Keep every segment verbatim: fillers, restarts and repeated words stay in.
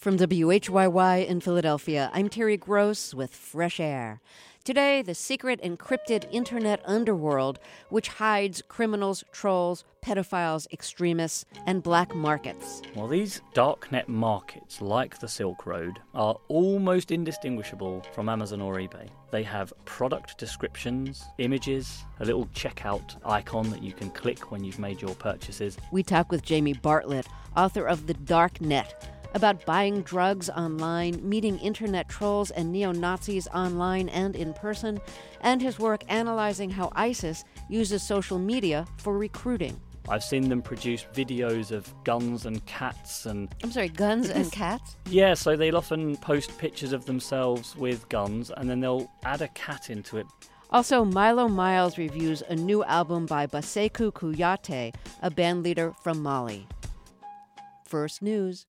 From W H Y Y in Philadelphia, I'm Terry Gross with Fresh Air. Today, the secret encrypted internet underworld which hides criminals, trolls, pedophiles, extremists, and black markets. Well, these darknet markets, like the Silk Road, are almost indistinguishable from Amazon or eBay. They have product descriptions, images, a little checkout icon that you can click when you've made your purchases. We talk with Jamie Bartlett, author of The Dark Net, about buying drugs online, meeting internet trolls and neo-Nazis online and in person, and his work analyzing how ISIS uses social media for recruiting. I've seen them produce videos of guns and cats and... I'm sorry, guns and cats? Yeah, so they'll often post pictures of themselves with guns and then they'll add a cat into it. Also, Milo Miles reviews a new album by Baseku Kuyate, a bandleader from Mali. First News.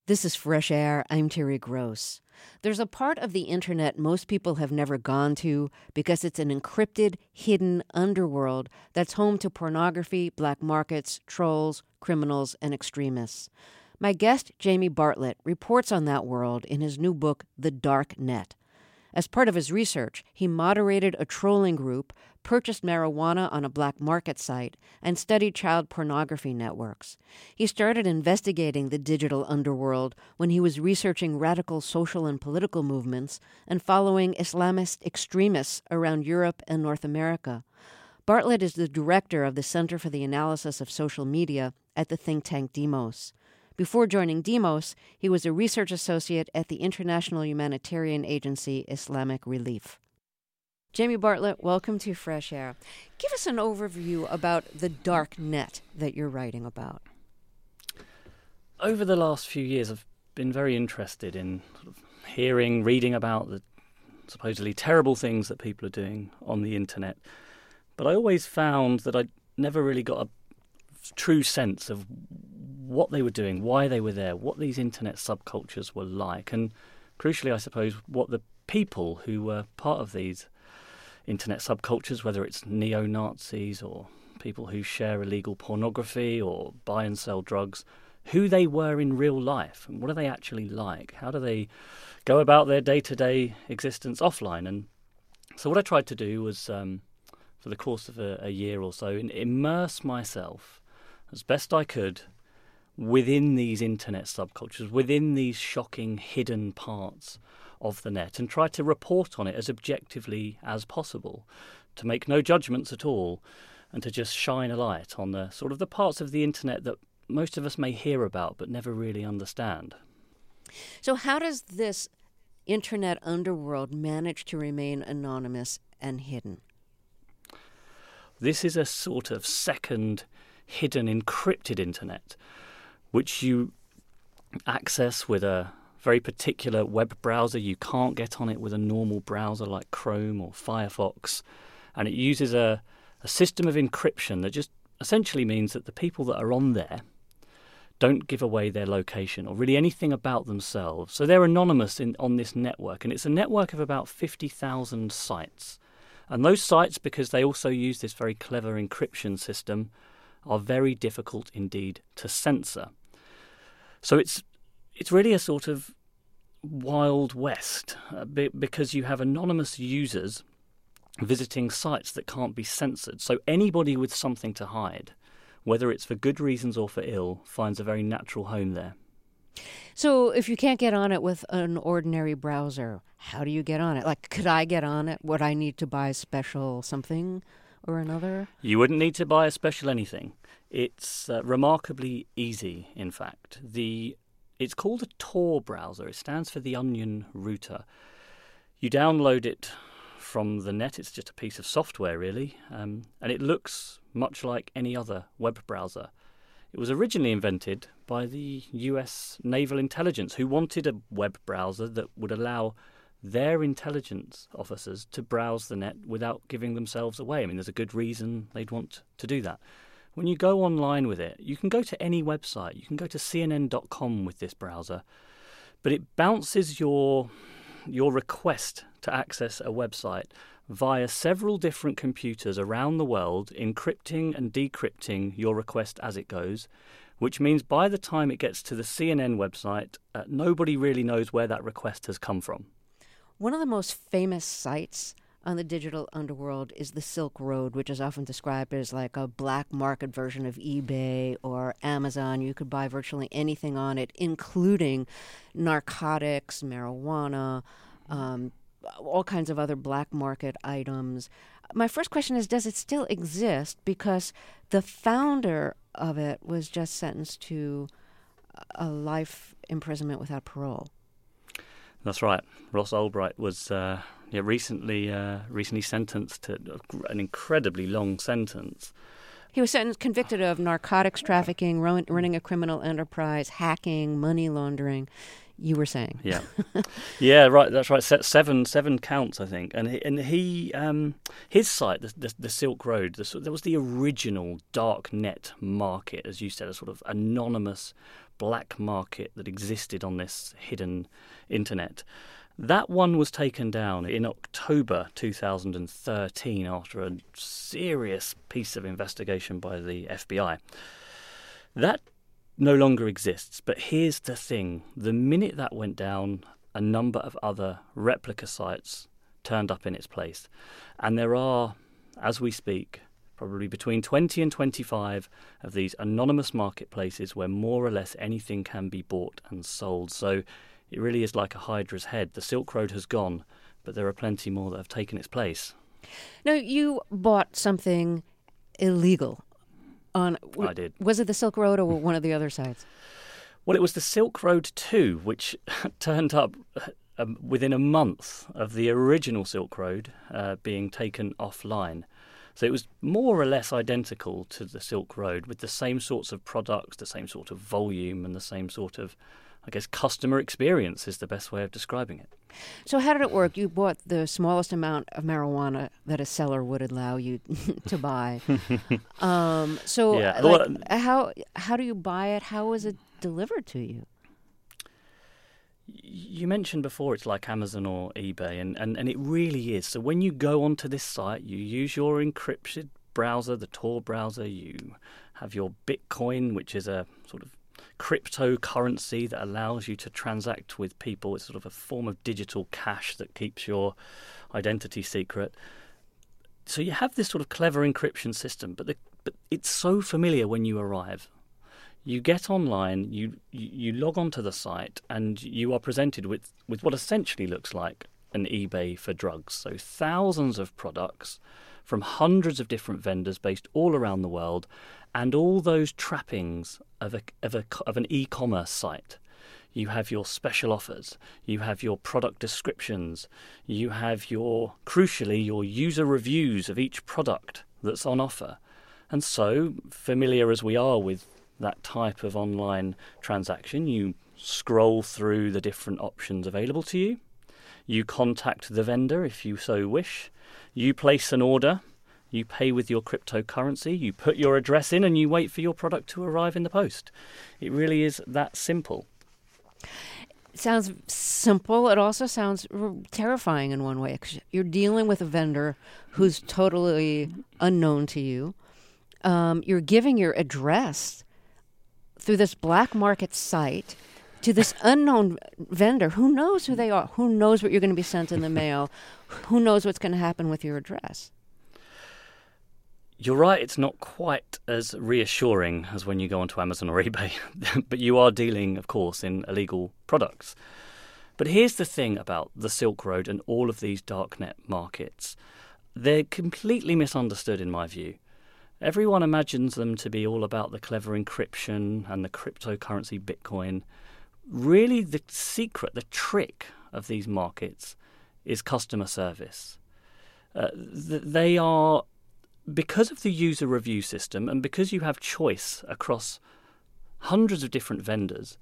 This is Fresh Air. I'm Terry Gross. There's a part of the internet most people have never gone to because it's an encrypted, hidden underworld that's home to pornography, black markets, trolls, criminals, and extremists. My guest, Jamie Bartlett, reports on that world in his new book, The Dark Net. As part of his research, he moderated a trolling group, purchased marijuana on a black market site, and studied child pornography networks. He started investigating the digital underworld when he was researching radical social and political movements and following Islamist extremists around Europe and North America. Bartlett is the director of the Center for the Analysis of Social Media at the think tank Demos. Before joining Demos, he was a research associate at the international humanitarian agency Islamic Relief. Jamie Bartlett, welcome to Fresh Air. Give us an overview about the dark net that you're writing about. Over the last few years, I've been very interested in sort of hearing, reading about the supposedly terrible things that people are doing on the internet. But I always found that I never really got a true sense of what they were doing, why they were there, what these internet subcultures were like, and crucially, I suppose, what the people who were part of these internet subcultures, whether it's neo-Nazis or people who share illegal pornography or buy and sell drugs, who they were in real life, and what are they actually like? How do they go about their day-to-day existence offline? And so what I tried to do was, um, for the course of a, a year or so, immerse myself as best I could within these internet subcultures, within these shocking hidden parts of the net, and try to report on it as objectively as possible, to make no judgments at all, and to just shine a light on the sort of the parts of the internet that most of us may hear about but never really understand. So how does this internet underworld manage to remain anonymous and hidden? This is a sort of second hidden encrypted internet, which you access with a very particular web browser. You can't get on it with a normal browser like Chrome or Firefox. And it uses a, a system of encryption that just essentially means that the people that are on there don't give away their location or really anything about themselves. So they're anonymous in, on this network. And it's a network of about fifty thousand sites. And those sites, because they also use this very clever encryption system, are very difficult indeed to censor. So it's it's really a sort of Wild West, uh, be, because you have anonymous users visiting sites that can't be censored. So anybody with something to hide, whether it's for good reasons or for ill, finds a very natural home there. So if you can't get on it with an ordinary browser, how do you get on it? Like, could I get on it? Would I need to buy a special something or another? You wouldn't need to buy a special anything. It's uh, remarkably easy, in fact. The It's called a Tor browser. It stands for the Onion Router. You download it from the net. It's just a piece of software, really, um, and it looks much like any other web browser. It was originally invented by the U S Naval Intelligence, who wanted a web browser that would allow their intelligence officers to browse the net without giving themselves away. I mean, there's a good reason they'd want to do that. When you go online with it, you can go to any website. You can go to C N N dot com with this browser, but it bounces your your request to access a website via several different computers around the world, encrypting and decrypting your request as it goes, which means by the time it gets to the C N N website, uh, nobody really knows where that request has come from. One of the most famous sites on the digital underworld is the Silk Road, which is often described as like a black market version of eBay or Amazon. You could buy virtually anything on it, including narcotics, marijuana, um, all kinds of other black market items. My first question is, does it still exist? Because the founder of it was just sentenced to a life imprisonment without parole. That's right. Ross Ulbright was uh, yeah, recently uh, recently sentenced to an incredibly long sentence. He was sentenced, convicted of narcotics trafficking, run, running a criminal enterprise, hacking, money laundering. You were saying, yeah, yeah, right. That's right. Seven, seven counts, I think. And he, and he, um, his site, the, the, the Silk Road, the, that was the original dark net market, as you said, a sort of anonymous black market that existed on this hidden internet. That one was taken down in October two thousand thirteen after a serious piece of investigation by the F B I. That no longer exists, but here's the thing. The minute that went down, a number of other replica sites turned up in its place. And there are, as we speak, probably between twenty and twenty-five of these anonymous marketplaces where more or less anything can be bought and sold. So it really is like a hydra's head. The Silk Road has gone, but there are plenty more that have taken its place. Now, you bought something illegal. On, I did. Was it the Silk Road or one of the other sites? Well, it was the Silk Road two, which turned up um, within a month of the original Silk Road uh, being taken offline. So it was more or less identical to the Silk Road with the same sorts of products, the same sort of volume, and the same sort of, I guess, customer experience is the best way of describing it. So how did it work? You bought the smallest amount of marijuana that a seller would allow you to buy. um, so yeah. like, well, how how do you buy it? How is it delivered to you? You mentioned before it's like Amazon or eBay, and, and, and it really is. So when you go onto this site, you use your encrypted browser, the Tor browser, you have your Bitcoin, which is a sort of cryptocurrency that allows you to transact with people. It's sort of a form of digital cash that keeps your identity secret. So you have this sort of clever encryption system, but the, but it's so familiar when you arrive. You get online, you, you you log onto the site, and you are presented with, with what essentially looks like an eBay for drugs. So thousands of products from hundreds of different vendors based all around the world, and all those trappings of a, of a, of an e-commerce site. You have your special offers, you have your product descriptions, you have your, crucially, your user reviews of each product that's on offer. And so, familiar as we are with that type of online transaction, you scroll through the different options available to you. You contact the vendor if you so wish. You place an order. You pay with your cryptocurrency. You put your address in and you wait for your product to arrive in the post. It really is that simple. It sounds simple. It also sounds r- terrifying in one way, 'cause you're dealing with a vendor who's totally unknown to you. Um, you're giving your address through this black market site to this unknown vendor. Who knows who they are? Who knows what you're going to be sent in the mail? Who knows what's going to happen with your address? You're right, it's not quite as reassuring as when you go onto Amazon or eBay, but you are dealing, of course, in illegal products. But here's the thing about the Silk Road and all of these darknet markets. They're completely misunderstood in my view. Everyone imagines them to be all about the clever encryption and the cryptocurrency Bitcoin. Really, the secret, the trick of these markets is customer service. Uh, th- they are, because of the user review system and because you have choice across hundreds of different vendors,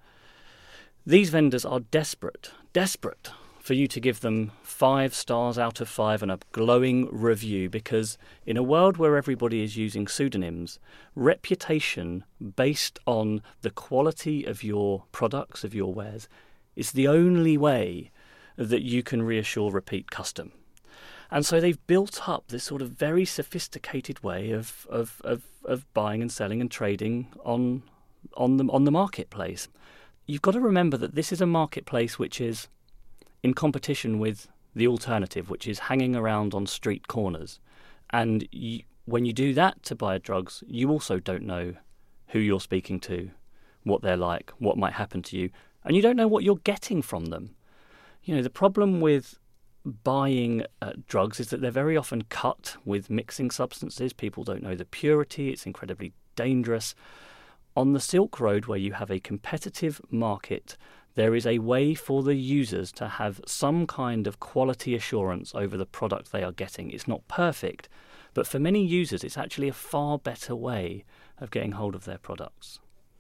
these vendors are desperate, desperate for you to give them five stars out of five and a glowing review, because in a world where everybody is using pseudonyms, reputation based on the quality of your products, of your wares, is the only way that you can reassure repeat custom. And so they've built up this sort of very sophisticated way of of, of, of buying and selling and trading on on the on the marketplace. You've got to remember that this is a marketplace which is in competition with the alternative, which is hanging around on street corners. And you, when you do that to buy drugs, you also don't know who you're speaking to, what they're like, what might happen to you, and you don't know what you're getting from them. You know, the problem with buying uh, drugs is that they're very often cut with mixing substances. People don't know the purity. It's incredibly dangerous. On the Silk Road, where you have a competitive market, there is a way for the users to have some kind of quality assurance over the product they are getting. It's not perfect, but for many users, it's actually a far better way of getting hold of their products.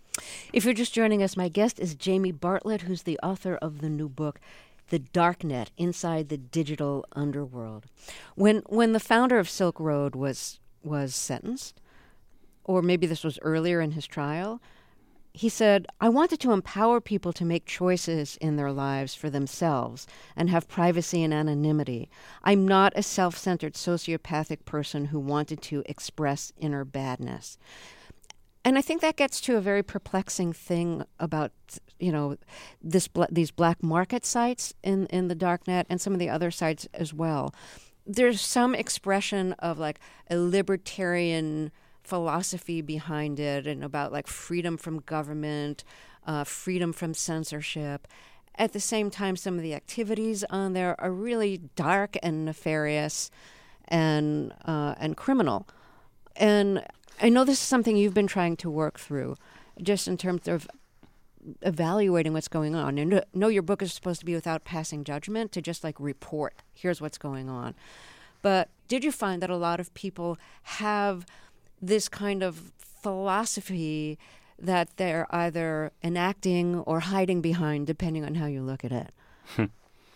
If you're just joining us, my guest is Jamie Bartlett, who's the author of the new book, The Darknet, Inside the Digital Underworld. When when the founder of Silk Road was was sentenced, or maybe this was earlier in his trial, he said, I wanted to empower people to make choices in their lives for themselves and have privacy and anonymity. I'm not a self-centered sociopathic person who wanted to express inner badness. And I think that gets to a very perplexing thing about, you know, this these black market sites in, in the darknet and some of the other sites as well. There's some expression of like a libertarian philosophy behind it and about like freedom from government, uh, freedom from censorship. At the same time, some of the activities on there are really dark and nefarious and uh, and criminal. And I know this is something you've been trying to work through, just in terms of evaluating what's going on. And know your book is supposed to be without passing judgment, to just like report, here's what's going on. But did you find that a lot of people have this kind of philosophy that they're either enacting or hiding behind, depending on how you look at it?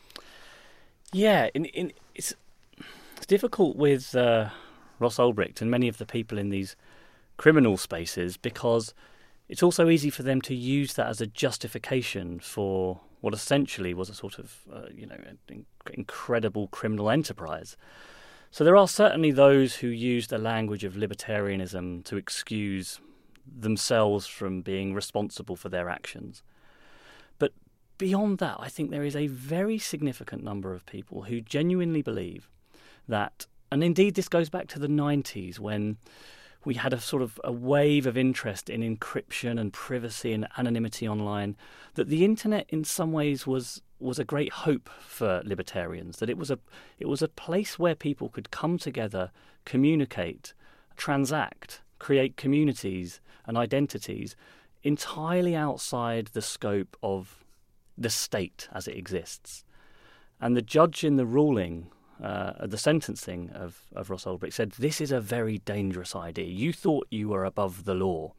yeah, in, in, it's, it's difficult with uh, Ross Ulbricht and many of the people in these criminal spaces, because it's also easy for them to use that as a justification for what essentially was a sort of, uh, you know, an incredible criminal enterprise. So there are certainly those who use the language of libertarianism to excuse themselves from being responsible for their actions. But beyond that, I think there is a very significant number of people who genuinely believe that, and indeed this goes back to the nineties when we had a sort of a wave of interest in encryption and privacy and anonymity online, that the internet in some ways was was a great hope for libertarians, that it was a it was a place where people could come together, communicate, transact, create communities and identities entirely outside the scope of the state as it exists. And the judge in the ruling, uh, the sentencing of, of Ross Ulbricht said, this is a very dangerous idea. You thought you were above the law.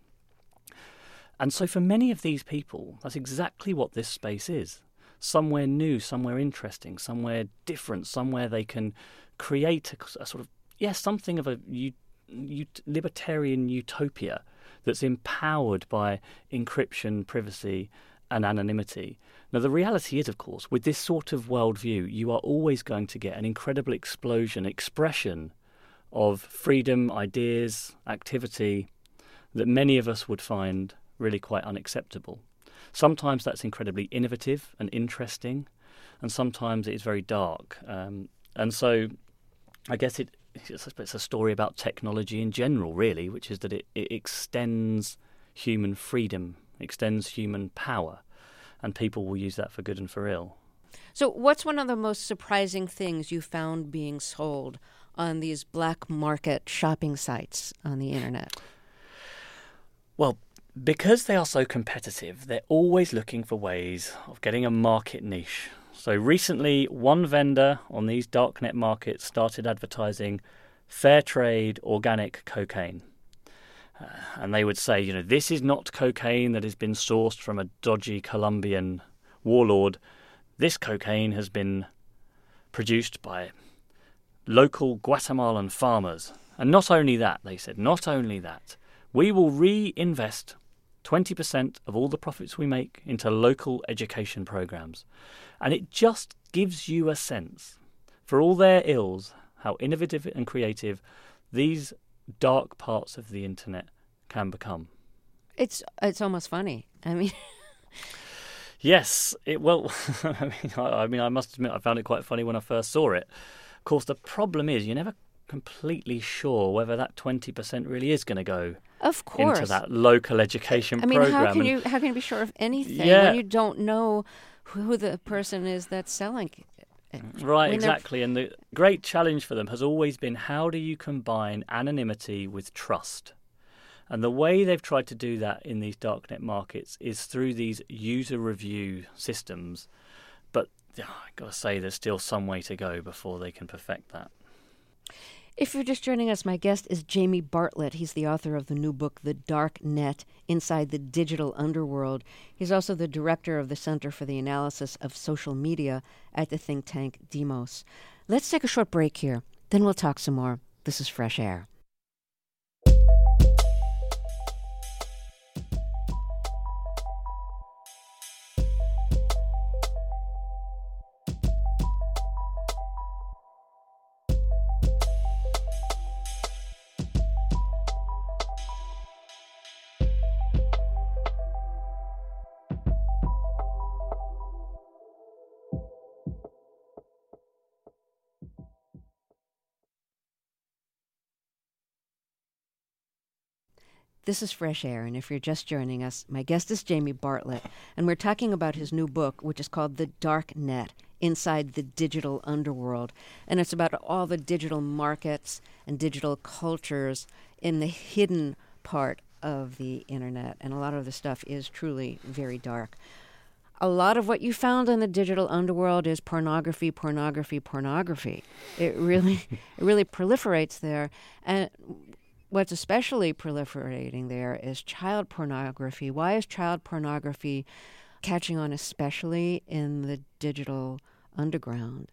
And so for many of these people, that's exactly what this space is. Somewhere new, somewhere interesting, somewhere different, somewhere they can create a, a sort of, yes, something of a u, u, libertarian utopia that's empowered by encryption, privacy, and anonymity. Now, the reality is, of course, with this sort of worldview, you are always going to get an incredible explosion, expression of freedom, ideas, activity that many of us would find really quite unacceptable. Sometimes that's incredibly innovative and interesting, and sometimes it is very dark. Um, and so I guess it, it's a story about technology in general, really, which is that it, it extends human freedom, extends human power, and people will use that for good and for ill. So what's one of the most surprising things you found being sold on these black market shopping sites on the internet? Well, because they are so competitive, they're always looking for ways of getting a market niche. So recently, one vendor on these darknet markets started advertising fair trade organic cocaine. Uh, and they would say, you know, this is not cocaine that has been sourced from a dodgy Colombian warlord. This cocaine has been produced by local Guatemalan farmers. And not only that, they said, not only that, we will reinvest twenty percent of all the profits we make into local education programs. And it just gives you a sense, for all their ills, how innovative and creative these dark parts of the internet can become. It's it's almost funny. I mean... Yes, it well, I mean, I, I mean, I must admit, I found it quite funny when I first saw it. Of course, the problem is you're never completely sure whether that twenty percent really is going to go of course. into that local education I mean, program. how can you how can you be sure of anything yeah. when you don't know who the person is that's selling it? Right, when exactly. And the great challenge for them has always been, how do you combine anonymity with trust? And the way they've tried to do that in these darknet markets is through these user review systems. But oh, I've got to say, there's still some way to go before they can perfect that. If you're just joining us, my guest is Jamie Bartlett. He's the author of the new book, The Dark Net, Inside the Digital Underworld. He's also the director of the Center for the Analysis of Social Media at the think tank Demos. Let's take a short break here, then we'll talk some more. This is Fresh Air. This is Fresh Air, and if you're just joining us, my guest is Jamie Bartlett, and we're talking about his new book, which is called The Dark Net, Inside the Digital Underworld. And it's about all the digital markets and digital cultures in the hidden part of the internet. And a lot of the stuff is truly very dark. A lot of what you found in the digital underworld is pornography, pornography, pornography. It really, it really proliferates there. And what's especially proliferating there is child pornography. Why is child pornography catching on, especially in the digital underground?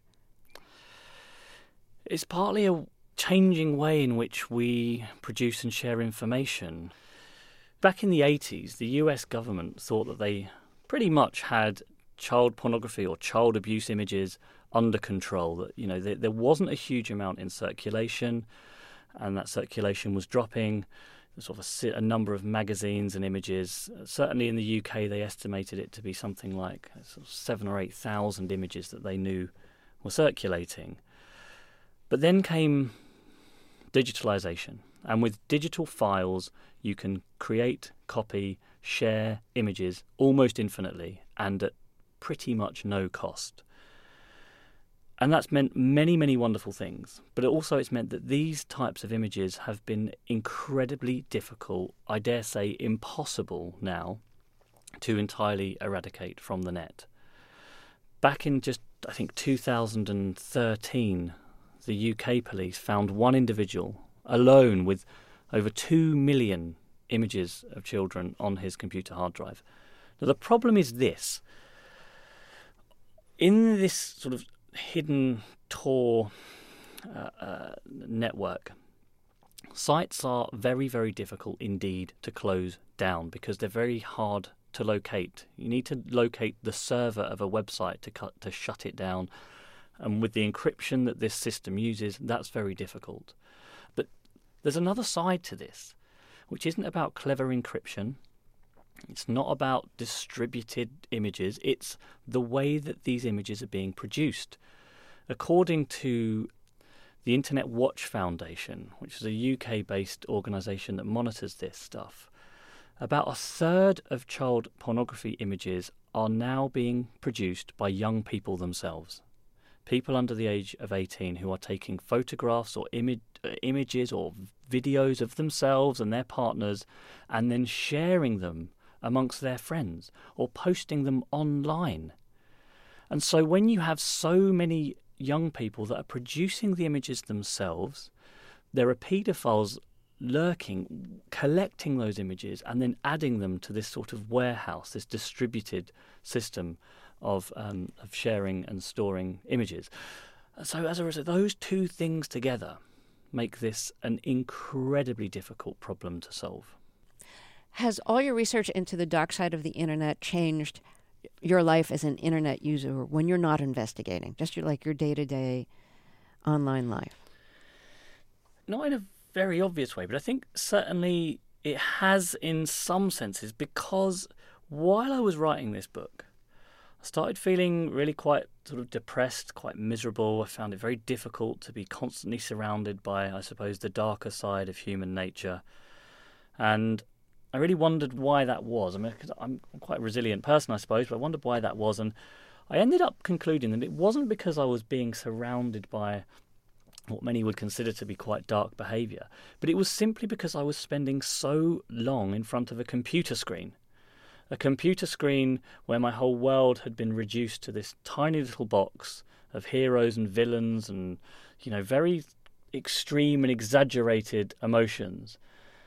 It's partly a changing way in which we produce and share information. Back in the eighties, the U S government thought that they pretty much had child pornography or child abuse images under control. That, you know, there, there wasn't a huge amount in circulation, and that circulation was dropping. Sort of a, a number of magazines and images. Certainly in the U K, they estimated it to be something like sort of seven or eight thousand images that they knew were circulating. But then came digitalization, and with digital files, you can create, copy, share images almost infinitely and at pretty much no cost. And that's meant many, many wonderful things. But it also it's meant that these types of images have been incredibly difficult, I dare say impossible now, to entirely eradicate from the net. Back in just, I think, two thousand thirteen, the U K police found one individual alone with over two million images of children on his computer hard drive. Now, the problem is this. In this sort of hidden Tor uh, uh, network, sites are very, very difficult indeed to close down because they're very hard to locate. You need to locate the server of a website to cut, to shut it down. And with the encryption that this system uses, that's very difficult. But there's another side to this, which isn't about clever encryption. It's not about distributed images. It's the way that these images are being produced. According to the Internet Watch Foundation, which is a U K-based organisation that monitors this stuff, about a third of child pornography images are now being produced by young people themselves. People under the age of eighteen who are taking photographs or imi- uh, images or videos of themselves and their partners and then sharing them amongst their friends or posting them online. And so when you have so many young people that are producing the images themselves, there are paedophiles lurking, collecting those images and then adding them to this sort of warehouse, this distributed system of um, of sharing and storing images. So as a result, those two things together make this an incredibly difficult problem to solve. Has all your research into the dark side of the internet changed your life as an internet user when you're not investigating, just your, like your day-to-day online life? Not in a very obvious way, but I think certainly it has in some senses, because while I was writing this book, I started feeling really quite sort of depressed, quite miserable. I found it very difficult to be constantly surrounded by, I suppose, the darker side of human nature. And I really wondered why that was. I mean, cause I'm quite a resilient person, I suppose, but I wondered why that was. And I ended up concluding that it wasn't because I was being surrounded by what many would consider to be quite dark behaviour, but it was simply because I was spending so long in front of a computer screen. A computer screen where my whole world had been reduced to this tiny little box of heroes and villains and, you know, very extreme and exaggerated emotions.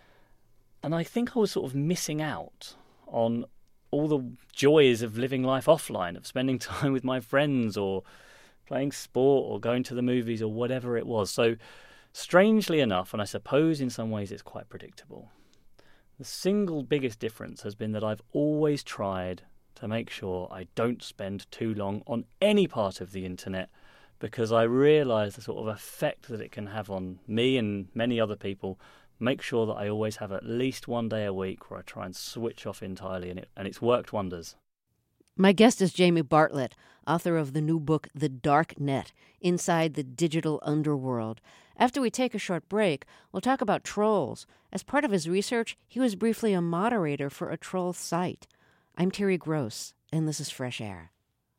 And I think I was sort of missing out on all the joys of living life offline, of spending time with my friends or playing sport or going to the movies or whatever it was. So strangely enough, and I suppose in some ways it's quite predictable, the single biggest difference has been that I've always tried to make sure I don't spend too long on any part of the internet, because I realise the sort of effect that it can have on me and many other people. Make sure that I always have at least one day a week where I try and switch off entirely, and, it, and it's worked wonders. My guest is Jamie Bartlett, author of the new book, The Dark Net, Inside the Digital Underworld. After we take a short break, we'll talk about trolls. As part of his research, he was briefly a moderator for a troll site. I'm Terry Gross, and this is Fresh Air.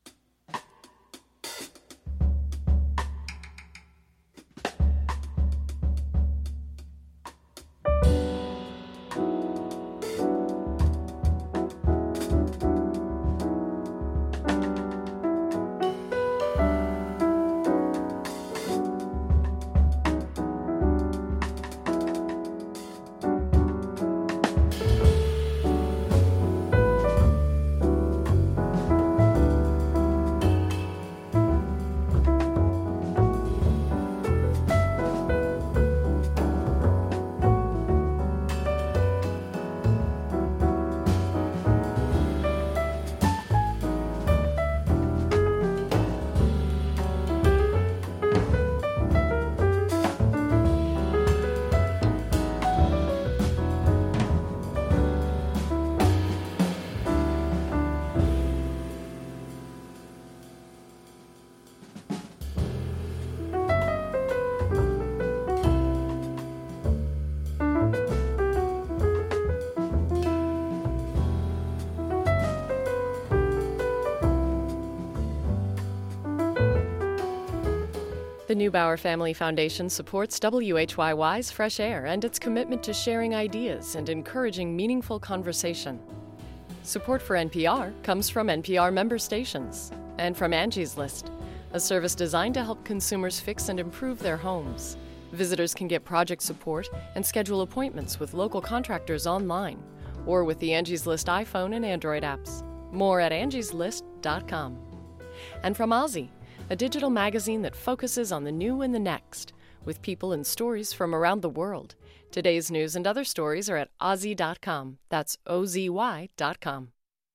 The Neubauer Family Foundation supports W H Y Y's Fresh Air and its commitment to sharing ideas and encouraging meaningful conversation. Support for N P R comes from N P R member stations and from Angie's List, a service designed to help consumers fix and improve their homes. Visitors can get project support and schedule appointments with local contractors online or with the Angie's List iPhone and Android apps. More at angies list dot com. And from Ozzy, a digital magazine that focuses on the new and the next, with people and stories from around the world. Today's news and other stories are at ozzy dot com. That's O Z Y dot com.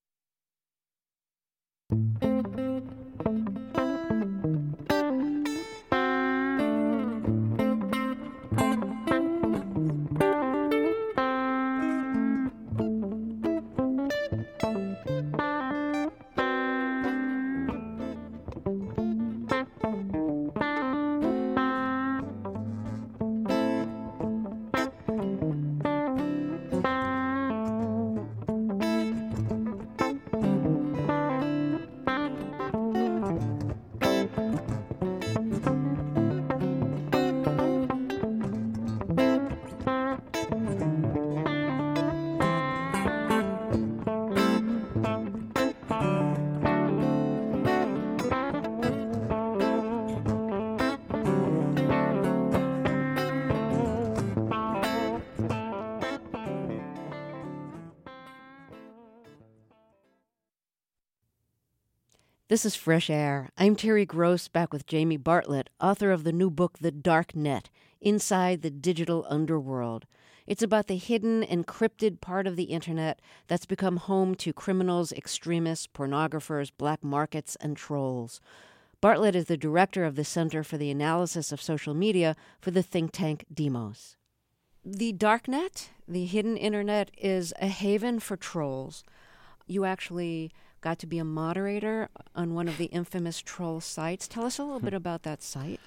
This is Fresh Air. I'm Terry Gross, back with Jamie Bartlett, author of the new book, The Dark Net, Inside the Digital Underworld. It's about the hidden, encrypted part of the Internet that's become home to criminals, extremists, pornographers, black markets, and trolls. Bartlett is the director of the Center for the Analysis of Social Media for the think tank Demos. The Darknet, the hidden Internet, is a haven for trolls. You actually got to be a moderator on one of the infamous troll sites. Tell us a little bit about that site.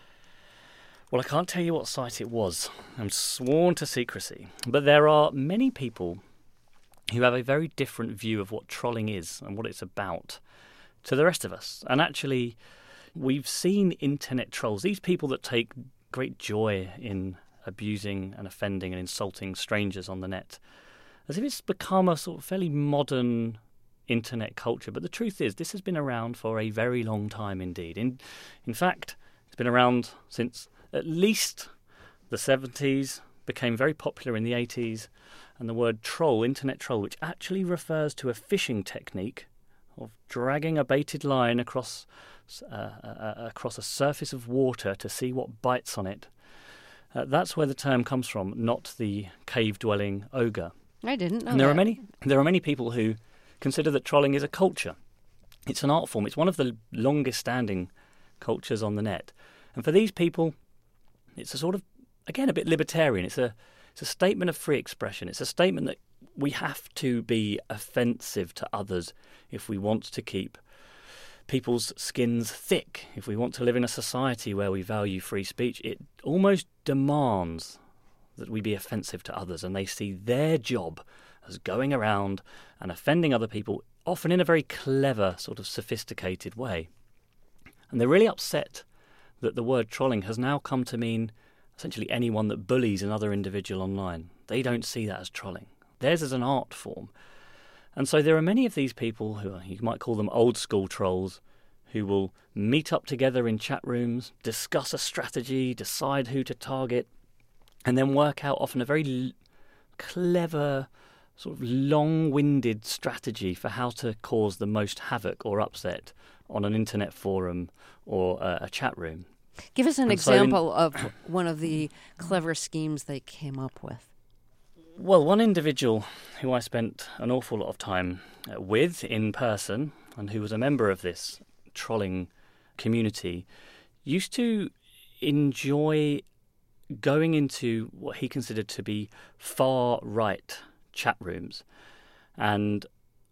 Well, I can't tell you what site it was. I'm sworn to secrecy. But there are many people who have a very different view of what trolling is and what it's about to the rest of us. And actually, we've seen internet trolls, these people that take great joy in abusing and offending and insulting strangers on the net, as if it's become a sort of fairly modern internet culture. But the truth is, this has been around for a very long time indeed. In, in fact, it's been around since at least the seventies, became very popular in the eighties, and the word troll, internet troll, which actually refers to a fishing technique of dragging a baited line across uh, uh, across a surface of water to see what bites on it. Uh, that's where the term comes from, not the cave-dwelling ogre. I didn't know and there that. are many there are many people who consider that trolling is a culture. It's an art form. It's one of the longest-standing cultures on the net. And for these people, it's a sort of, again, a bit libertarian. It's a it's a statement of free expression. It's a statement that we have to be offensive to others if we want to keep people's skins thick. If we want to live in a society where we value free speech, it almost demands that we be offensive to others, and they see their job as going around and offending other people, often in a very clever, sort of sophisticated way. And they're really upset that the word trolling has now come to mean essentially anyone that bullies another individual online. They don't see that as trolling. Theirs is an art form. And so there are many of these people who are, you might call them old school trolls, who will meet up together in chat rooms, discuss a strategy, decide who to target, and then work out often a very l- clever, sort of long-winded strategy for how to cause the most havoc or upset on an internet forum or a, a chat room. Give us an And so in- example of one of the clever schemes they came up with. Well, one individual who I spent an awful lot of time uh, with in person, and who was a member of this trolling community, used to enjoy going into what he considered to be far-right chat rooms and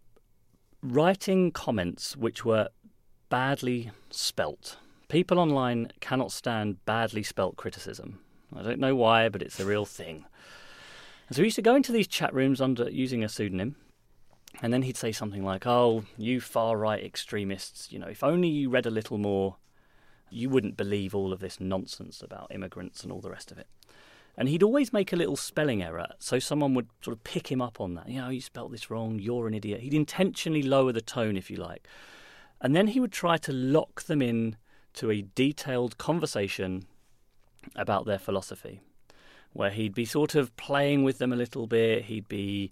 writing comments which were badly spelt. People online cannot stand badly spelt criticism. I don't know why, but it's a real thing. And so he used to go into these chat rooms under using a pseudonym, and then he'd say something like, "Oh, you far-right extremists, you know, if only you read a little more, you wouldn't believe all of this nonsense about immigrants and all the rest of it." And he'd always make a little spelling error, so someone would sort of pick him up on that. You know, you spelt this wrong, you're an idiot. He'd intentionally lower the tone, if you like. And then he would try to lock them in to a detailed conversation about their philosophy, where he'd be sort of playing with them a little bit. He'd be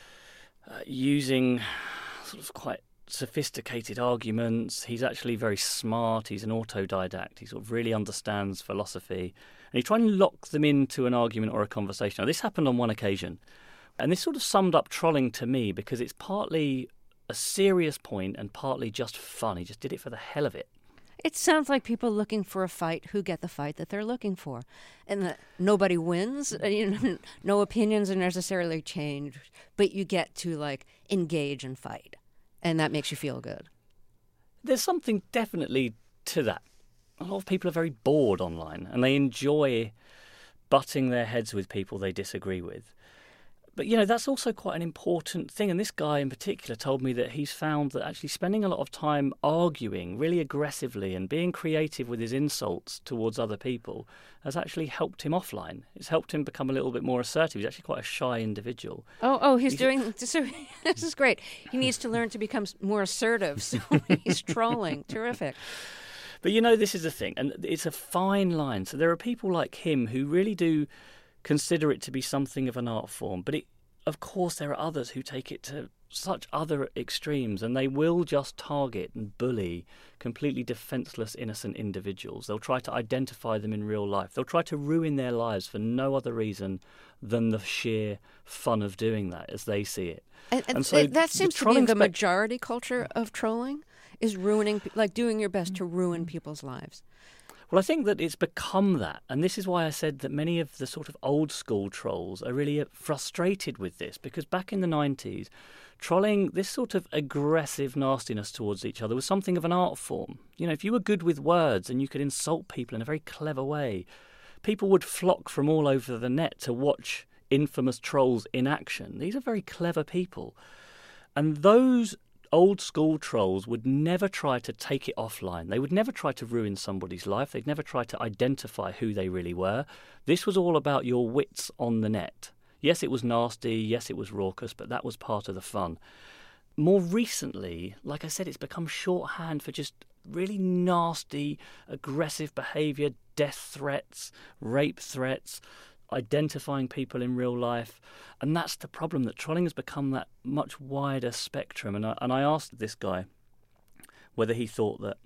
uh, using sort of quite sophisticated arguments. He's actually very smart. He's an autodidact. He sort of really understands philosophy. And he'd try and lock them into an argument or a conversation. Now, this happened on one occasion. And this sort of summed up trolling to me, because it's partly a serious point and partly just fun. He just did it for the hell of it. It sounds like people looking for a fight who get the fight that they're looking for. And that nobody wins. You know, no opinions are necessarily changed, but you get to, like, engage and fight. And that makes you feel good. There's something definitely to that. A lot of people are very bored online, and they enjoy butting their heads with people they disagree with. But, you know, that's also quite an important thing. And this guy in particular told me that he's found that actually spending a lot of time arguing really aggressively and being creative with his insults towards other people has actually helped him offline. It's helped him become a little bit more assertive. He's actually quite a shy individual. Oh, oh, he's, He's- doing... So, this is great. He needs to learn to become more assertive. So when he's trolling. Terrific. But, you know, this is the thing, and it's a fine line. So there are people like him who really do consider it to be something of an art form. But, it, of course, there are others who take it to such other extremes, and they will just target and bully completely defenseless, innocent individuals. They'll try to identify them in real life. They'll try to ruin their lives for no other reason than the sheer fun of doing that, as they see it. And, and, And so it- that the seems to be trolling the spec- majority culture of trolling, is ruining, pe- like doing your best to ruin people's lives. Well, I think that it's become that, and this is why I said that many of the sort of old school trolls are really frustrated with this, because back in the nineties, trolling, this sort of aggressive nastiness towards each other was something of an art form. You know, if you were good with words and you could insult people in a very clever way, people would flock from all over the net to watch infamous trolls in action. These are very clever people. And those old school trolls would never try to take it offline. They would never try to ruin somebody's life. They'd never try to identify who they really were. This was all about your wits on the net. Yes, it was nasty. Yes, it was raucous, but that was part of the fun. More recently, like I said, it's become shorthand for just really nasty, aggressive behaviour, death threats, rape threats, identifying people in real life. And that's the problem, that trolling has become that much wider spectrum. And I, and I asked this guy whether he thought that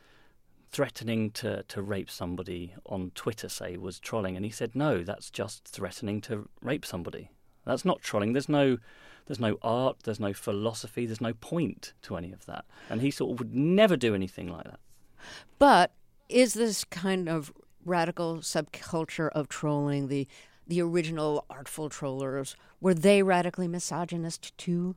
threatening to, to rape somebody on Twitter, say, was trolling. And he said, no, that's just threatening to rape somebody. That's not trolling. There's no there's no art, there's no philosophy, there's no point to any of that. And he sort of would never do anything like that. But is this kind of radical subculture of trolling the the original artful trollers, were they radically misogynist too?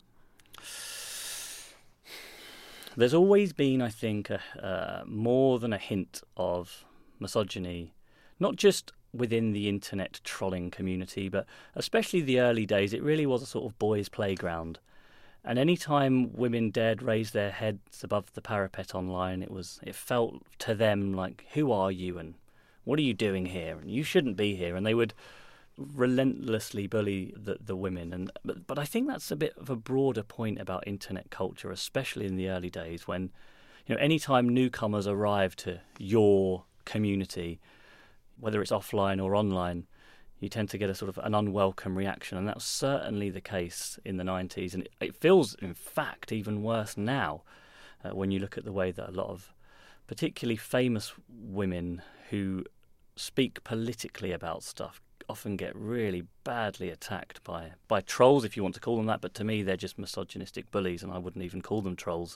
There's always been, I think, a, uh, more than a hint of misogyny, not just within the internet trolling community, but especially the early days. It really was a sort of boys' playground. And any time women dared raise their heads above the parapet online, it was it felt to them like, who are you and what are you doing here? And you shouldn't be here. And they would relentlessly bully the, the women. And but, but I think that's a bit of a broader point about internet culture, especially in the early days when, you know, any time newcomers arrive to your community, whether it's offline or online, you tend to get a sort of an unwelcome reaction, and that's certainly the case in the nineties. And it, it feels, in fact, even worse now uh, when you look at the way that a lot of particularly famous women who speak politically about stuff often get really badly attacked by, by trolls, if you want to call them that, but to me they're just misogynistic bullies, and I wouldn't even call them trolls.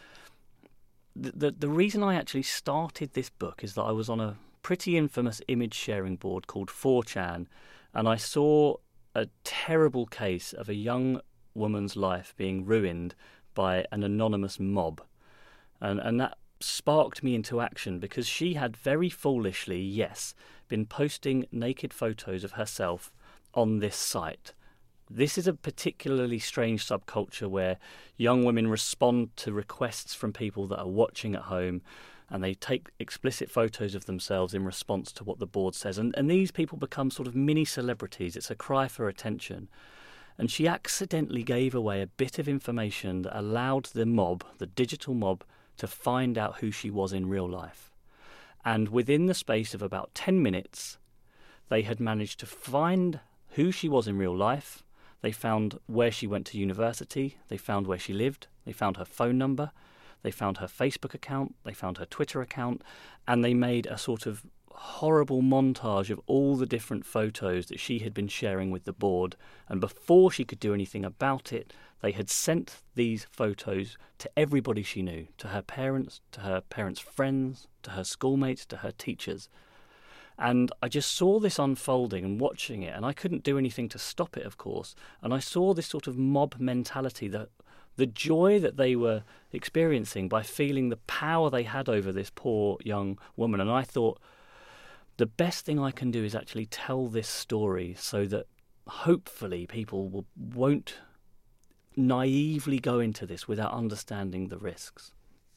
The, the, the reason I actually started this book is that I was on a pretty infamous image sharing board called four chan, and I saw a terrible case of a young woman's life being ruined by an anonymous mob, and and that sparked me into action because she had very foolishly, yes, been posting naked photos of herself on this site. This is a particularly strange subculture where young women respond to requests from people that are watching at home, and they take explicit photos of themselves in response to what the board says. And, and these people become sort of mini celebrities. It's a cry for attention. And she accidentally gave away a bit of information that allowed the mob, the digital mob, to find out who she was in real life. And within the space of about ten minutes, they had managed to find who she was in real life. They found where she went to university. They found where she lived. They found her phone number. They found her Facebook account, they found her Twitter account, and they made a sort of horrible montage of all the different photos that she had been sharing with the board. And before she could do anything about it, they had sent these photos to everybody she knew, to her parents, to her parents' friends, to her schoolmates, to her teachers. And I just saw this unfolding and watching it, and I couldn't do anything to stop it, of course. And I saw this sort of mob mentality, that the joy that they were experiencing by feeling the power they had over this poor young woman. And I thought, the best thing I can do is actually tell this story so that hopefully people will, won't naively go into this without understanding the risks.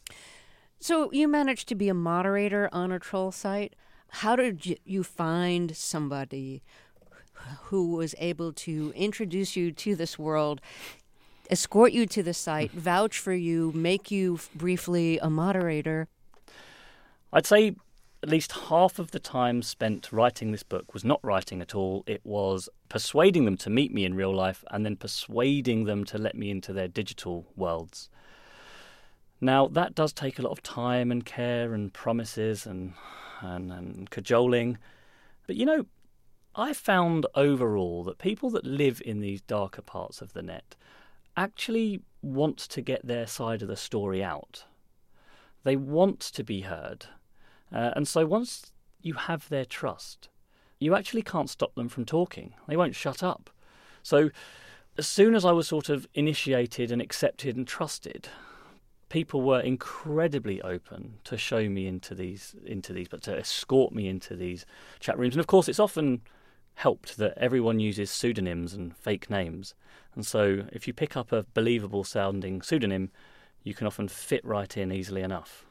So you managed to be a moderator on a troll site. How did you find somebody who was able to introduce you to this world, escort you to the site, vouch for you, make you briefly a moderator? I'd say at least half of the time spent writing this book was not writing at all. It was persuading them to meet me in real life and then persuading them to let me into their digital worlds. Now, that does take a lot of time and care and promises and, and, and cajoling. But, you know, I found overall that people that live in these darker parts of the net actually want to get their side of the story out. They want to be heard. Uh, and so once you have their trust, you actually can't stop them from talking. They won't shut up. So as soon as I was sort of initiated and accepted and trusted, people were incredibly open to show me into these, into these, but to escort me into these chat rooms. And of course, it's often helped that everyone uses pseudonyms and fake names. And so if you pick up a believable sounding pseudonym, you can often fit right in easily enough.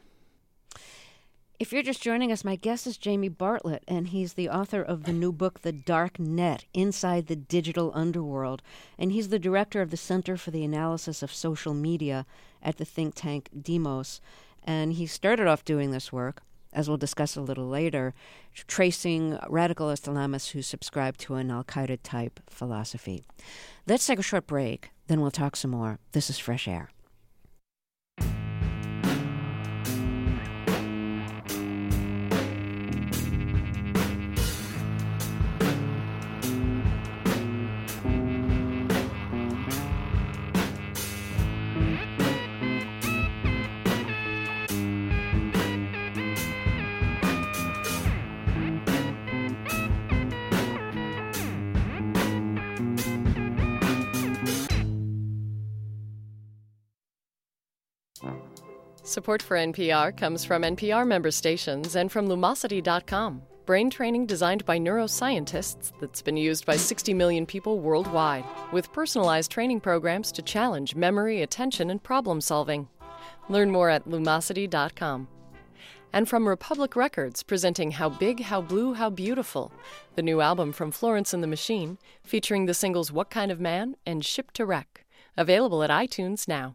If you're just joining us, my guest is Jamie Bartlett, and he's the author of the new book, The Dark Net, Inside the Digital Underworld. And he's the director of the Center for the Analysis of Social Media at the think tank Demos. And he started off doing this work, as we'll discuss a little later, tracing radical Islamists who subscribe to an al-Qaeda-type philosophy. Let's take a short break, then we'll talk some more. This is Fresh Air. Support for N P R comes from N P R member stations and from Lumosity dot com, brain training designed by neuroscientists that's been used by sixty million people worldwide, with personalized training programs to challenge memory, attention, and problem solving. Learn more at Lumosity dot com. And from Republic Records, presenting How Big, How Blue, How Beautiful, the new album from Florence and the Machine, featuring the singles What Kind of Man and Ship to Wreck. Available at iTunes now.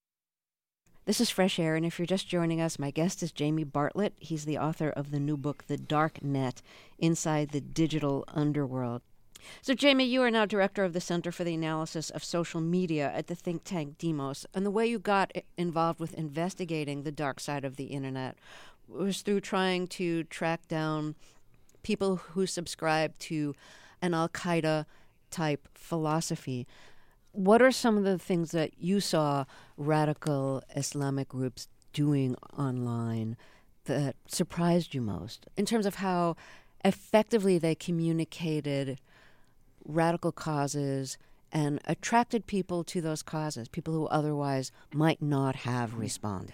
This is Fresh Air, and if you're just joining us, my guest is Jamie Bartlett. He's the author of the new book, The Dark Net, Inside the Digital Underworld. So, Jamie, you are now director of the Center for the Analysis of Social Media at the think tank Demos, and the way you got involved with investigating the dark side of the Internet was through trying to track down people who subscribe to an Al-Qaeda-type philosophy. What are some of the things that you saw radical Islamic groups doing online that surprised you most in terms of how effectively they communicated radical causes and attracted people to those causes, people who otherwise might not have responded?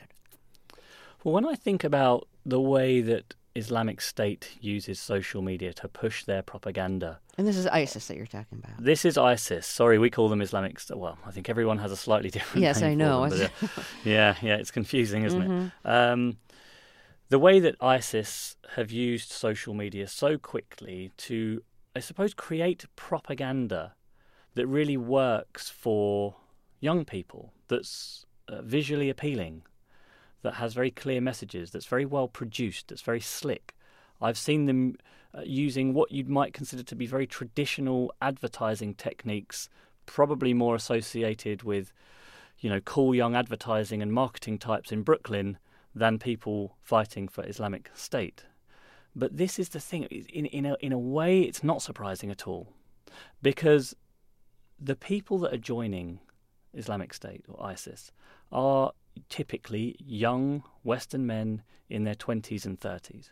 Well, when I think about the way that Islamic State uses social media to push their propaganda. And this is ISIS that you're talking about. This is ISIS. Sorry, we call them Islamic State. Well, I think everyone has a slightly different yes, name I know. for them, but, uh, yeah, yeah, it's confusing, isn't mm-hmm. it? Um, the way that ISIS have used social media so quickly to, I suppose, create propaganda that really works for young people, that's uh, visually appealing, that has very clear messages, that's very well produced, that's very slick. I've seen them uh, using what you might consider to be very traditional advertising techniques, probably more associated with, you know, cool young advertising and marketing types in Brooklyn than people fighting for Islamic State. But this is the thing. In, in, a, in a way, it's not surprising at all, because the people that are joining Islamic State or ISIS are typically young Western men in their twenties and thirties.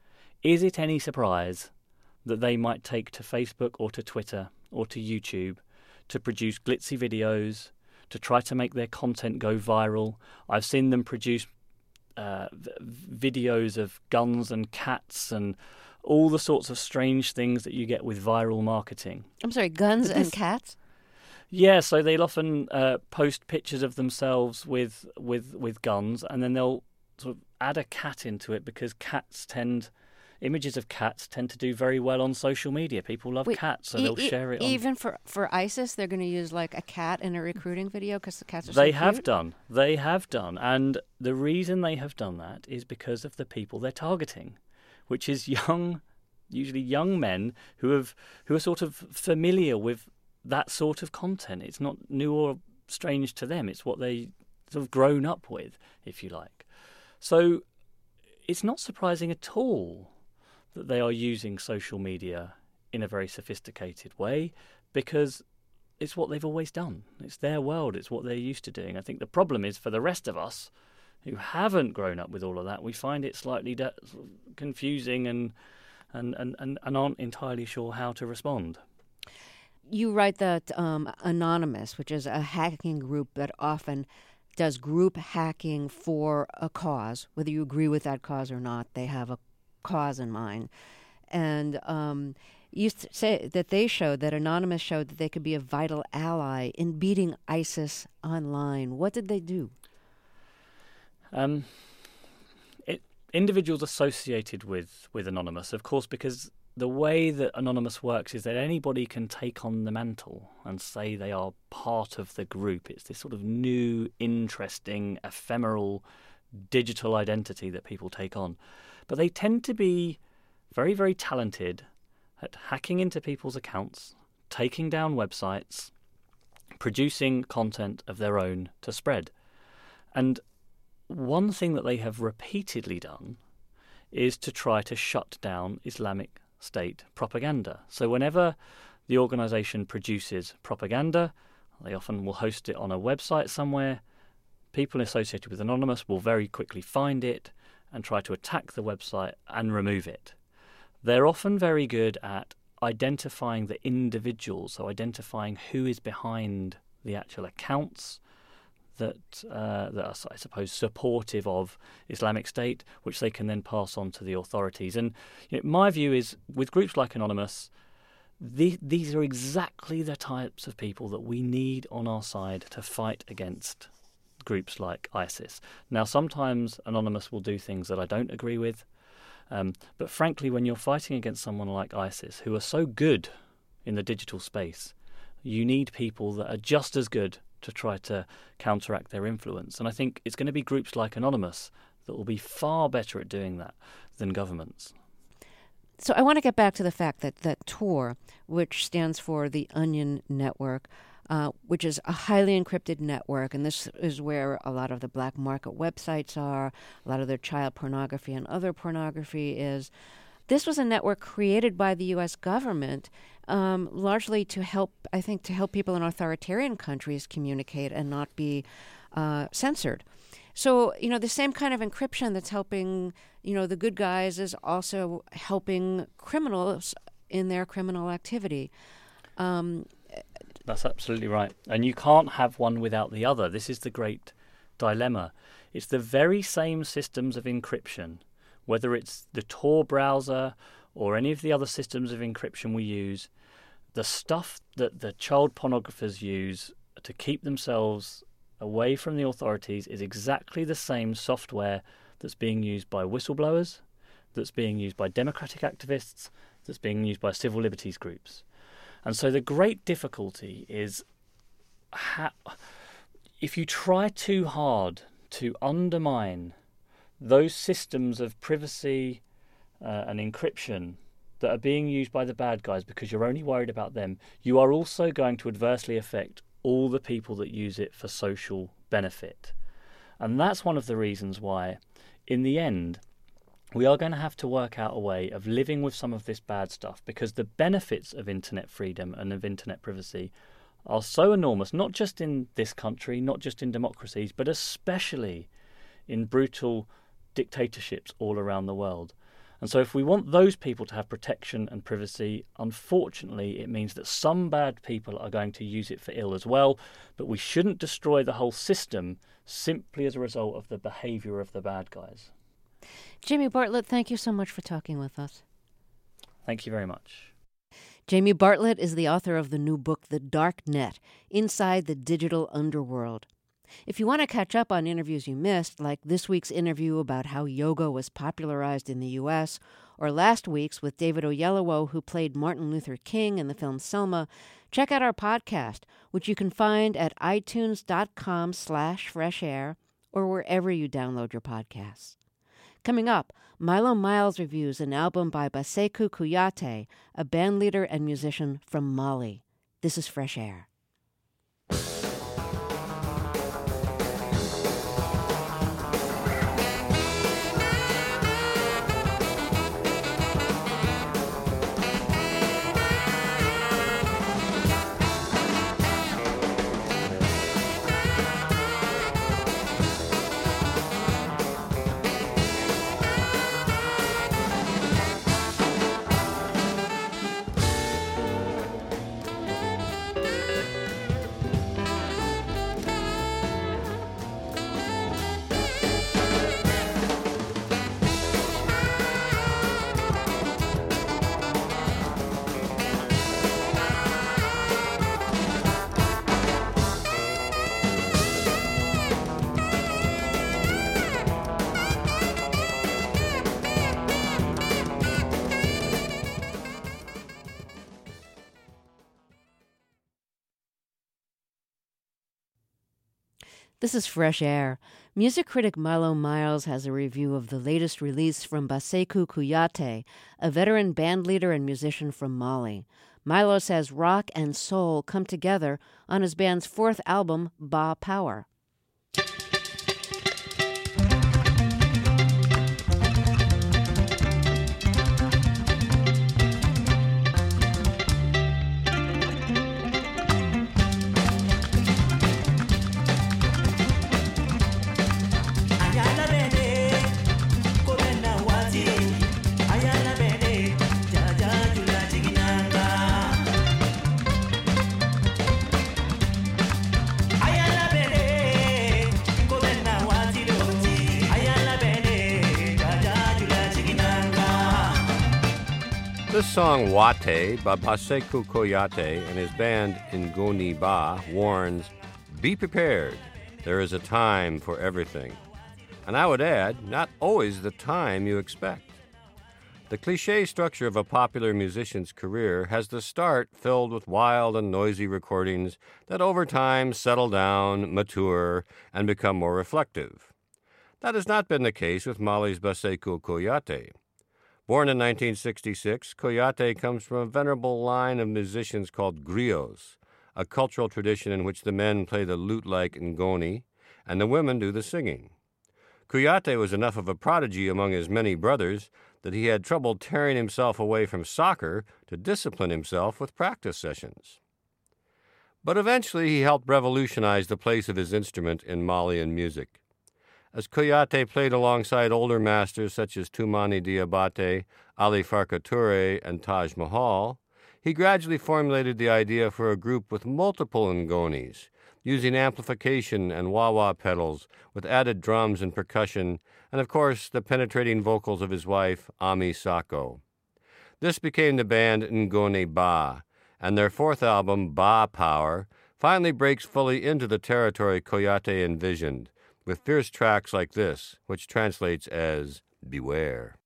Is it any surprise that they might take to Facebook or to Twitter or to YouTube to produce glitzy videos, to try to make their content go viral? I've seen them produce uh, v- videos of guns and cats and all the sorts of strange things that you get with viral marketing. I'm sorry, guns This- and cats? Yeah, so they'll often uh, post pictures of themselves with, with with guns, and then they'll sort of add a cat into it, because cats tend, images of cats tend to do very well on social media. People love Wait, cats, so e- they'll e- share it on. Even for, for ISIS, they're going to use like a cat in a recruiting video because the cats are They so have cute? done. They have done. And the reason they have done that is because of the people they're targeting, which is young, usually young men who have who are sort of familiar with that sort of content. It's not new or strange to them. It's what they sort of grown up with, if you like. So it's not surprising at all that they are using social media in a very sophisticated way, because it's what they've always done. It's their world. It's what they're used to doing. I think the problem is for the rest of us who haven't grown up with all of that, we find it slightly de- confusing and, and, and, and, and aren't entirely sure how to respond. You write that um, Anonymous, which is a hacking group that often does group hacking for a cause, whether you agree with that cause or not, they have a cause in mind. And um, you say that they showed, that Anonymous showed that they could be a vital ally in beating ISIS online. What did they do? Um, it, individuals associated with, with Anonymous, of course, because the way that Anonymous works is that anybody can take on the mantle and say they are part of the group. It's this sort of new, interesting, ephemeral digital identity that people take on. But they tend to be very, very talented at hacking into people's accounts, taking down websites, producing content of their own to spread. And one thing that they have repeatedly done is to try to shut down Islamic State propaganda. So whenever the organization produces propaganda, they often will host it on a website somewhere. People associated with Anonymous will very quickly find it and try to attack the website and remove it. They're often very good at identifying the individuals, so identifying who is behind the actual accounts, that uh, that are, I suppose, supportive of Islamic State, which they can then pass on to the authorities. And you know, my view is, with groups like Anonymous, the, these are exactly the types of people that we need on our side to fight against groups like ISIS. Now, sometimes Anonymous will do things that I don't agree with, um, but frankly, when you're fighting against someone like ISIS, who are so good in the digital space, you need people that are just as good to try to counteract their influence. And I think it's going to be groups like Anonymous that will be far better at doing that than governments. So I want to get back to the fact that, that Tor, which stands for the Onion Network, uh, which is a highly encrypted network, and this is where a lot of the black market websites are, a lot of their child pornography and other pornography is. This was a network created by the U S government, um, largely to help, I think, to help people in authoritarian countries communicate and not be uh, censored. So, you know, the same kind of encryption that's helping, you know, the good guys is also helping criminals in their criminal activity. Um, That's absolutely right. And you can't have one without the other. This is the great dilemma. It's the very same systems of encryption, whether it's the Tor browser or any of the other systems of encryption we use, the stuff that the child pornographers use to keep themselves away from the authorities is exactly the same software that's being used by whistleblowers, that's being used by democratic activists, that's being used by civil liberties groups. And so the great difficulty is how, if you try too hard to undermine those systems of privacy uh, and encryption that are being used by the bad guys because you're only worried about them, you are also going to adversely affect all the people that use it for social benefit. And that's one of the reasons why, in the end, we are going to have to work out a way of living with some of this bad stuff, because the benefits of internet freedom and of internet privacy are so enormous, not just in this country, not just in democracies, but especially in brutal dictatorships all around the world. And so if we want those people to have protection and privacy, unfortunately, it means that some bad people are going to use it for ill as well, but we shouldn't destroy the whole system simply as a result of the behavior of the bad guys. Jamie Bartlett, thank you so much for talking with us. Thank you very much. Jamie Bartlett is the author of the new book, The Dark Net, Inside the Digital Underworld. If you want to catch up on interviews you missed, like this week's interview about how yoga was popularized in the U S, or last week's with David Oyelowo, who played Martin Luther King in the film Selma, check out our podcast, which you can find at itunes.com slash fresh air or wherever you download your podcasts. Coming up, Milo Miles reviews an album by Baseku Kuyate, a bandleader and musician from Mali. This is Fresh Air. This is Fresh Air. Music critic Milo Miles has a review of the latest release from Baseku Kuyate, a veteran bandleader and musician from Mali. Milo says rock and soul come together on his band's fourth album, Ba Power. Ayala bene This song, Wate, by Baseku Koyate and his band Ngoni Ba, warns, be prepared. There is a time for everything. And I would add, not always the time you expect. The cliché structure of a popular musician's career has the start filled with wild and noisy recordings that over time settle down, mature, and become more reflective. That has not been the case with Mali's Baseku Koyate. Born in nineteen sixty-six, Koyate comes from a venerable line of musicians called griots, a cultural tradition in which the men play the lute-like ngoni and the women do the singing. Koyate was enough of a prodigy among his many brothers that he had trouble tearing himself away from soccer to discipline himself with practice sessions. But eventually he helped revolutionize the place of his instrument in Malian music. As Koyate played alongside older masters such as Toumani Diabate, Ali Farka Touré, and Taj Mahal, he gradually formulated the idea for a group with multiple ngonis, using amplification and wah-wah pedals with added drums and percussion, and of course the penetrating vocals of his wife, Ami Sako. This became the band Ngoni Ba, and their fourth album, Ba Power, finally breaks fully into the territory Koyate envisioned, with fierce tracks like this, which translates as Beware.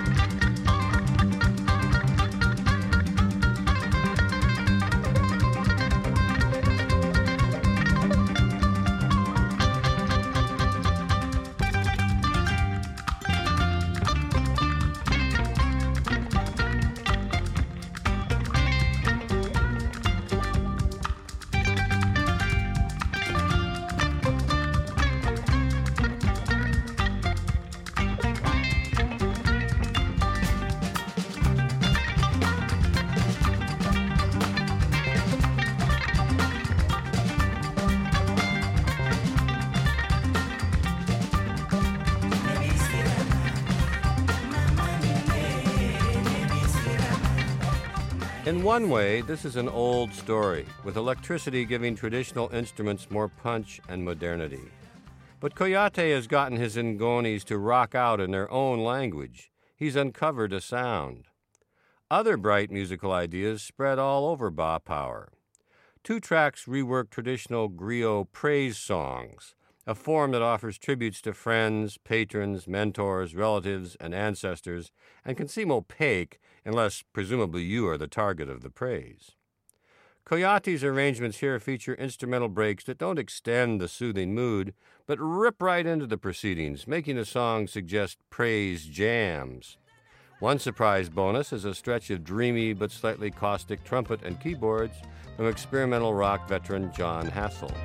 In one way, this is an old story, with electricity giving traditional instruments more punch and modernity. But Koyate has gotten his ngonis to rock out in their own language. He's uncovered a sound. Other bright musical ideas spread all over Ba Power. Two tracks rework traditional griot praise songs, a form that offers tributes to friends, patrons, mentors, relatives, and ancestors, and can seem opaque unless presumably you are the target of the praise. Koyate's arrangements here feature instrumental breaks that don't extend the soothing mood, but rip right into the proceedings, making the song suggest praise jams. One surprise bonus is a stretch of dreamy but slightly caustic trumpet and keyboards from experimental rock veteran John Hassell.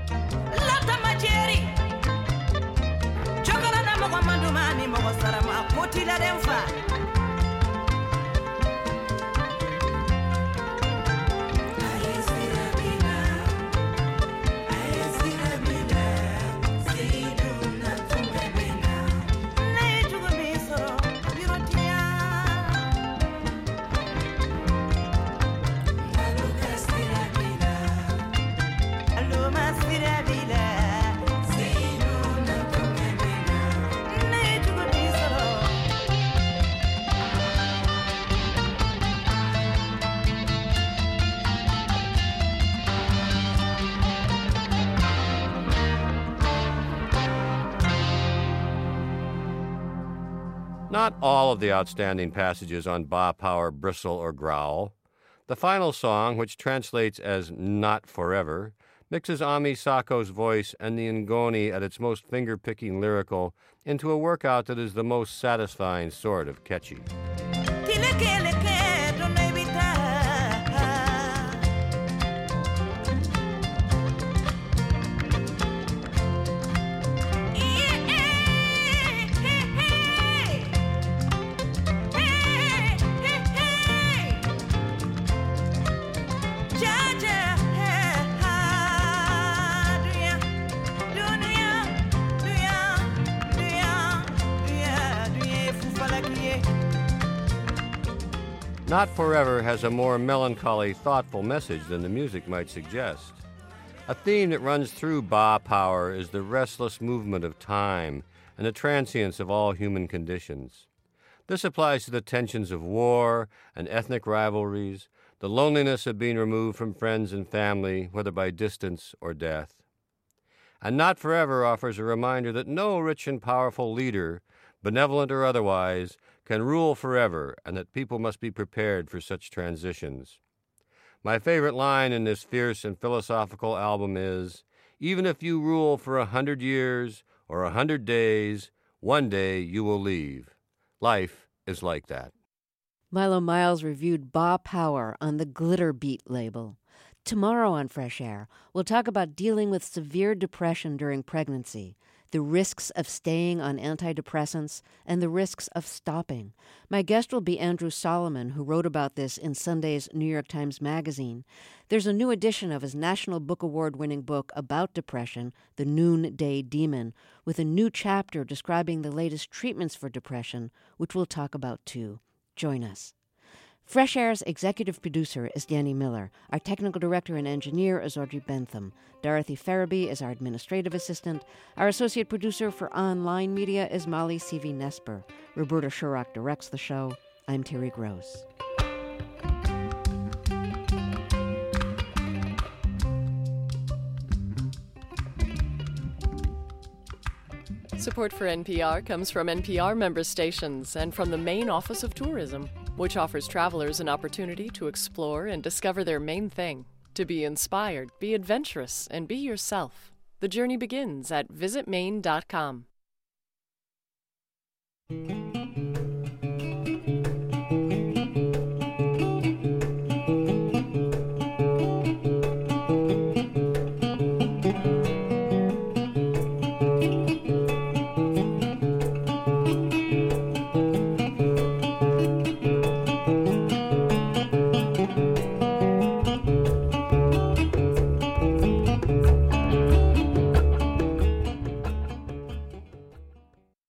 Not all of the outstanding passages on Ba Power bristle or growl. The final song, which translates as Not Forever, mixes Ami Sako's voice and the ngoni at its most finger-picking lyrical into a workout that is the most satisfying sort of catchy. Not Forever has a more melancholy, thoughtful message than the music might suggest. A theme that runs through Ba Power is the restless movement of time and the transience of all human conditions. This applies to the tensions of war and ethnic rivalries, the loneliness of being removed from friends and family, whether by distance or death. And Not Forever offers a reminder that no rich and powerful leader, benevolent or otherwise, can rule forever, and that people must be prepared for such transitions. My favorite line in this fierce and philosophical album is, "Even if you rule for a hundred years or a hundred days, one day you will leave. Life is like that." Milo Miles reviewed Ba Power on the Glitter Beat label. Tomorrow on Fresh Air, we'll talk about dealing with severe depression during pregnancy, the risks of staying on antidepressants, and the risks of stopping. My guest will be Andrew Solomon, who wrote about this in Sunday's New York Times Magazine. There's a new edition of his National Book Award-winning book about depression, The Noonday Demon, with a new chapter describing the latest treatments for depression, which we'll talk about too. Join us. Fresh Air's executive producer is Danny Miller. Our technical director and engineer is Audrey Bentham. Dorothy Farabee is our administrative assistant. Our associate producer for online media is Molly C V Nesper. Roberta Shurock directs the show. I'm Terry Gross. Support for N P R comes from N P R member stations and from the Maine Office of Tourism, which offers travelers an opportunity to explore and discover their main thing, to be inspired, be adventurous, and be yourself. The journey begins at visit maine dot com.